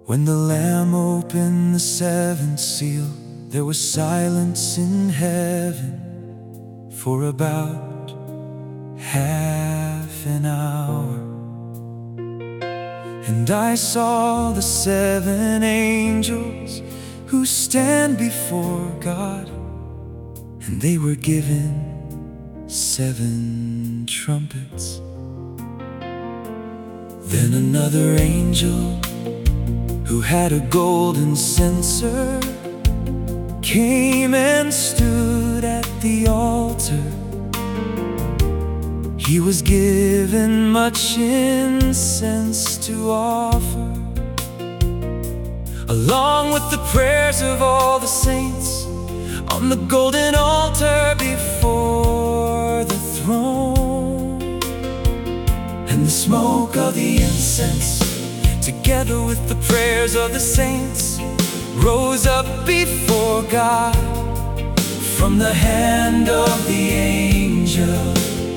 When the Lamb opened the seventh seal, there was silence in heaven for about half an hour. And I saw the seven angels who stand before God, and they were given seven trumpets. Then another angel who had a golden censer came and stood at the altar. He was given much incense to offer, along with the prayers of all the saints on the golden altar before the throne. And the smoke of the incense, together with the prayers of the saints, rose up before God from the hand of the angel.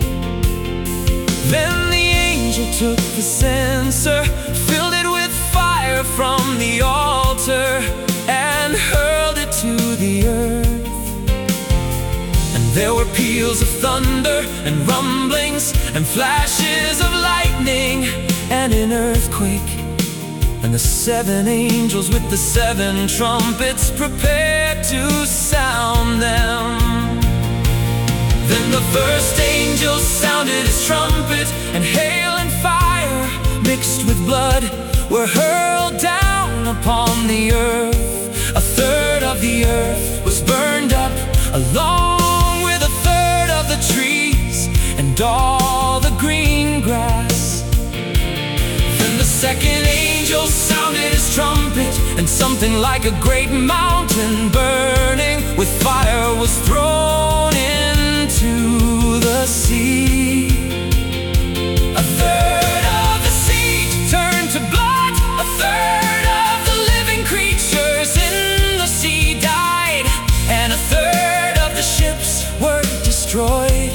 Then the angel took the censer, filled it with fire from the altar, and hurled it to the earth. And there were peals of thunder, and rumblings, and flashes of lightning, and an earthquake. And the seven angels with the seven trumpets prepared to sound them. Then the first angel sounded his trumpet, and hail and fire mixed with blood were hurled down upon the earth. A third of the earth was burned up, along with a third of the trees and all the green grass. Then the second angel sounded his trumpet, and something like a great mountain burning with fire was thrown into the sea. A third of the sea turned to blood, a third of the living creatures in the sea died, and a third of the ships were destroyed.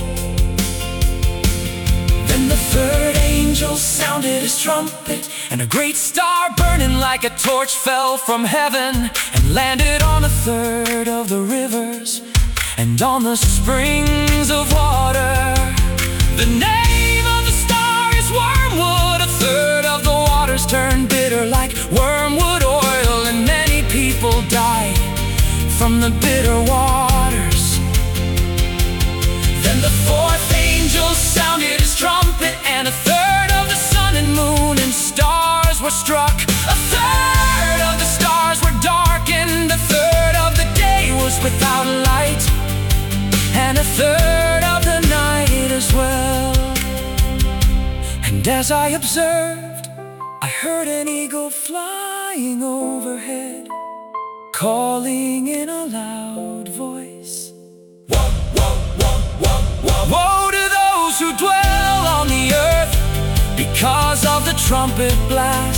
Then the third angel sounded his trumpet, and a great star burning like a torch fell from heaven and landed on a third of the rivers and on the springs of water. The name of the star is Wormwood. A third of the waters turned bitter like wormwood oil, and many people died from the bitter waters. Then the fourth angel sounded his trumpet, and a third of the sun and moon and stars were struck. A third of the stars were darkened, a third of the day was without light, and a third of the night as well. And as I observed, I heard an eagle flying overhead, calling in a loud voice, "Whoa, whoa, whoa, whoa, whoa. Woe to those who dwell on the earth because of the trumpet blast."